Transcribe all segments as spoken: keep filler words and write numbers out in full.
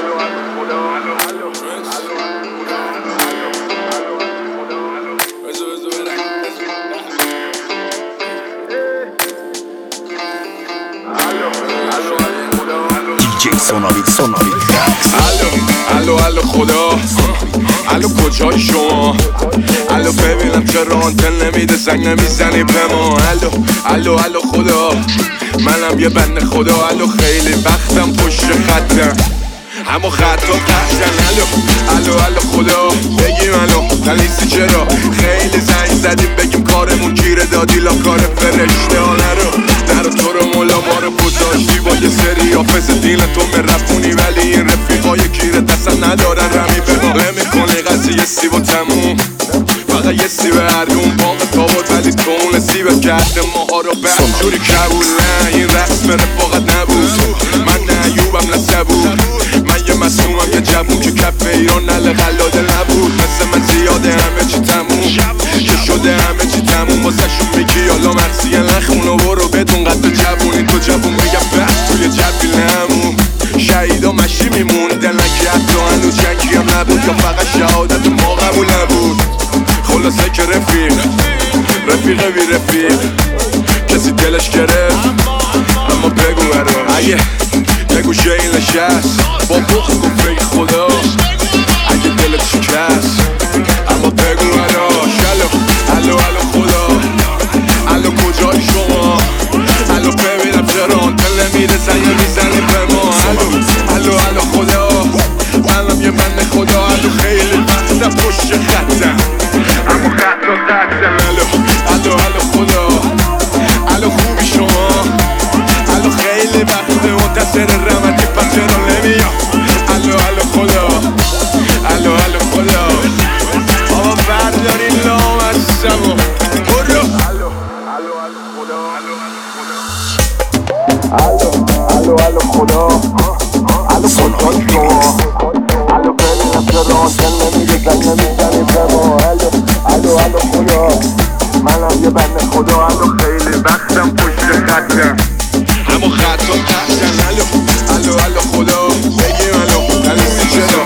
دی جی سوناوید سوناوید الو الو الو خدا الو کجای شما الو ببینم چرا آنتن نمیده زنگ نمیزنی به ما الو الو الو خدا منم یه بنده خدا الو خیلی وقتم پشت خطم اما خطا قطعن الو الو الو خدا بگیم الو تنیسی چرا خیلی زنگ زدیم بگیم کارمون گیره دادی لا کار فرشته ها نرو در تو رو مولا ما رو گذاشتی با یه سری حافظ دین تو مرفونی ولی این رفیقای گیره دستم ندارن رمی به ما نمیکنی قضیه سیب و تموم فقط یه سیب هردون باقی تا بود ولی تو اون سیبت کرده ماها رو بهجوری کبول نه این رسم رفاقت نبود من نه ایوبم نسبود من یه مسئومم یه جوون که کف ایران نل غلاده نبود مثل من زیاده همه چی تموم که شده همه چی تموم واسه شون میگی یالا مرسیه نخونو برو بدون قد جوونی تو جوون میگم بس توی جبیل نمون شهیدا مشی میموندن نکی حتی هنو جنگی هم نبود یا فقط شهادت ما قبول نبود خلاصه که رفیق رفیقه بی رفیق کسی دلش گرفت اما بگو برا اگه بگو شیل نشست با بخ گفت بگی خدا اگه دلت شکست اما بگو برا الو الو الو خدا الو کجای شما الو ببینم چرا آنتن نمیره زنگ میزنی به ما الو الو الو خدا منم یه بنده خدا الو خیلی وقتم پشت خطم اما خطا قطعم الو الو الو خدا الو خوبی شما الو خیلی وقت منتظر رحمتی پس چرا نمیام الو الو خدا الو الو خدا آقا برداری لامستم و برو الو الو الو خدا الو الو الو خدا الو کجای شما الو ببینم چرا آنتن نمیده زنگ نمیزنی به ما الو الو الو خدا منم یه بنده خدا الو خیلی وقتم پشت خطم اما خطا قطعن الو الو الو خدا بگیم الو تنیسی چرا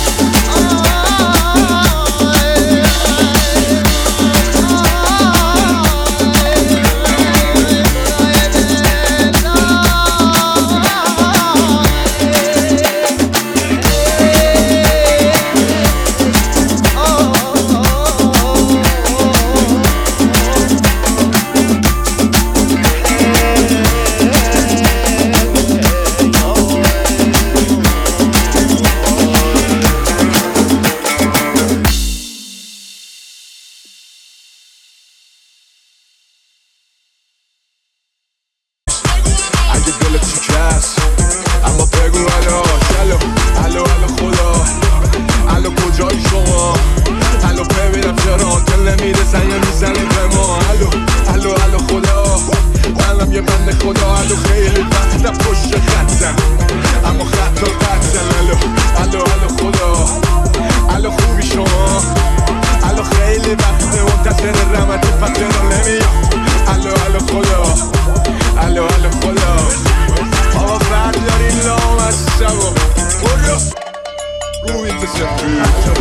دلت شکست اما بگو الو الو الو الو خدا الو کجای شما الو ببینم چرا آنتن نمیره زنگ میزنی به ما الو الو الو خدا منم یه بنده خدا الو خیلی وقتم پشت خطم اما خطا قطعم الو الو الو خدا الو خوبی شما الو خیلی وقت منتظر رحمتی پس چرا نمیام الو الو خدا الو الو خدا آقا برداری لامستم و برو روی تو سفید